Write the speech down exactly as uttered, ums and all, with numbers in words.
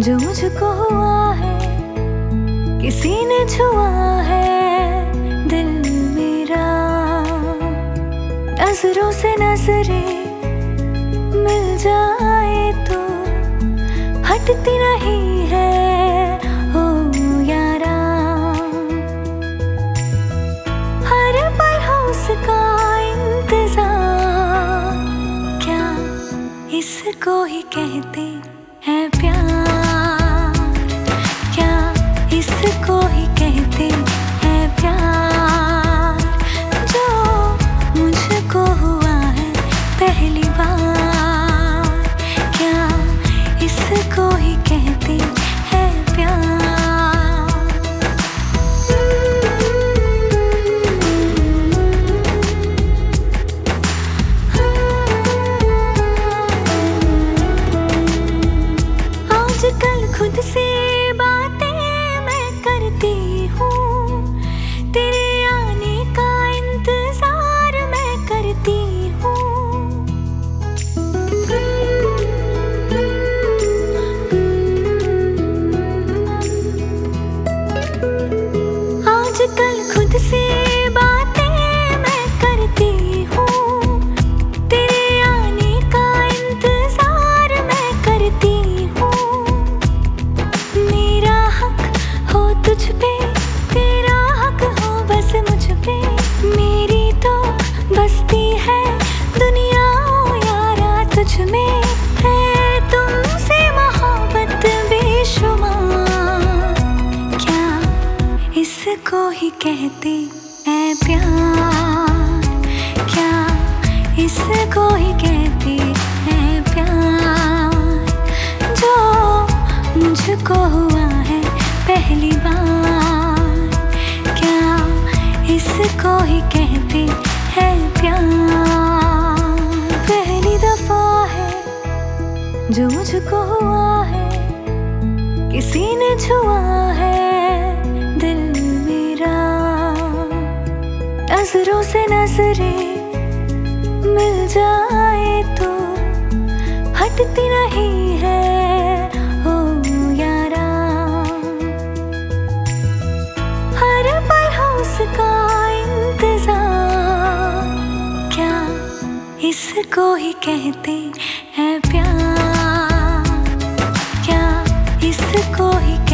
जो मुझको हुआ है, किसी ने छुआ है दिल मेरा। नजरों से नजरें मिल जाए तो हटती नहीं है ओ यारा। हर पल हो उसका इंतजार, क्या इसको ही कहते हैं प्यार? क्या इसको ही कहते हैं प्यार? जो मुझको हुआ है पहली बार, क्या इसको ही कहते हैं प्यार? आजकल खुद से बातें मैं करती हूँ, तेरे आने का इंतजार मैं करती हूँ। आजकल खुद से बातें मैं करती हूँ, तेरे आने का इंतजार मैं करती हूँ। मेरा हक हो तुझ पे, तेरा हक हो बस मुझ पे। मेरी तो बस्ती है दुनिया ओ यारा तुझ में है, तुमसे मोहब्बत बेशुमार। क्या इसको ही कहते हैं प्यार? क्या इसको ही कहते हैं प्यार? जो मुझको हुआ है पहली बार, क्या इसको ही कहते हैं प्यार? पहली दफा है जो मुझको हुआ है, किसी ने छुआ है दिल मेरा। नजरों से नजरें मिल जाए तो हटती नहीं है ओ यारा। हर पल हो उसका इंतजार, क्या इसको ही कहते हैं प्यार? क्या इसको ही